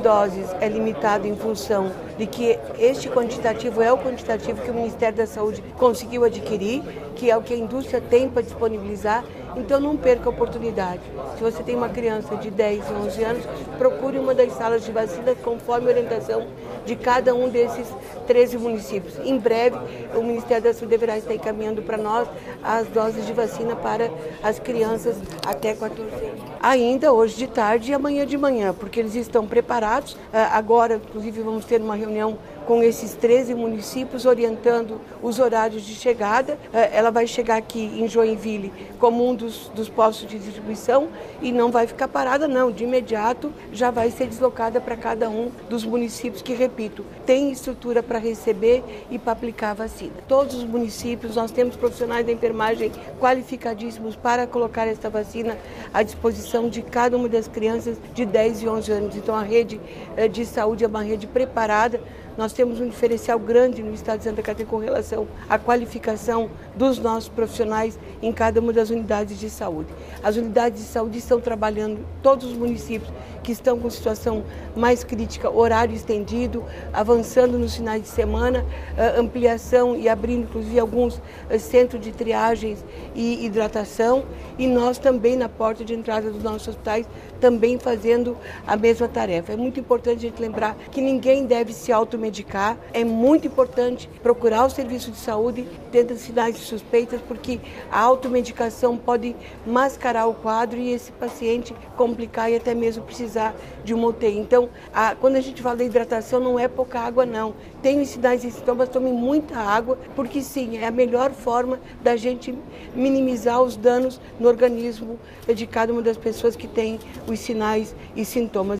doses é limitado em função de que este quantitativo é o quantitativo que o Ministério da Saúde conseguiu adquirir, que é o que a indústria tem para disponibilizar. Então não perca a oportunidade. Se você tem uma criança de 10 ou 11 anos, procure uma das salas de vacina conforme a orientação de cada um desses 13 municípios. Em breve, o Ministério da Saúde deverá estar encaminhando para nós as doses de vacina para as crianças até 14 anos. Ainda hoje de tarde e amanhã de manhã, porque eles estão preparados. Agora, inclusive, vamos ter uma reunião com esses 13 municípios, orientando os horários de chegada. Ela vai chegar aqui em Joinville como um dos postos de distribuição e não vai ficar parada, não. De imediato já vai ser deslocada para cada um dos municípios que, repito, tem estrutura para receber e para aplicar a vacina. Todos os municípios, nós temos profissionais da enfermagem qualificadíssimos para colocar esta vacina à disposição de cada uma das crianças de 10 e 11 anos. Então, a rede de saúde é uma rede preparada. Nós temos um diferencial grande no estado de Santa Catarina com relação à qualificação dos nossos profissionais em cada uma das unidades de saúde. As unidades de saúde estão trabalhando, todos os municípios que estão com situação mais crítica, horário estendido, avançando nos finais de semana, ampliação e abrindo inclusive alguns centros de triagens e hidratação, e nós também na porta de entrada dos nossos hospitais também fazendo a mesma tarefa. É muito importante a gente lembrar que ninguém deve se automedicar, é muito importante procurar o serviço de saúde dentro das sinais de suspeitas, porque a automedicação pode mascarar o quadro e esse paciente complicar e até mesmo precisar de uma UTI. Então, quando a gente fala de hidratação, não é pouca água, não. Tem sinais e sintomas, tome muita água, porque sim, é a melhor forma da gente minimizar os danos no organismo de cada uma das pessoas que tem os sinais e sintomas.